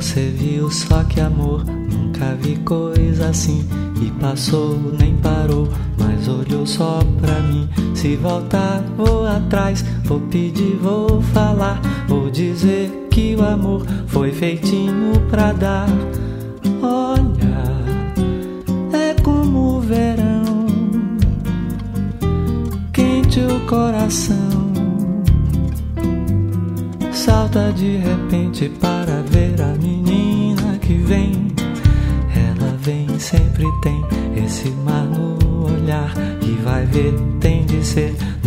Você viu só que amor, nunca vi coisa assim. E passou, nem parou, mas olhou só pra mim. Se voltar, vou atrás, vou pedir, vou falar. Vou dizer que o amor foi feitinho pra dar. Olha, é como o verão, quente o coração. Salta de repente para ver a menina que vem. Ela vem, sempre tem esse mar no olhar. E vai ver, tem de ser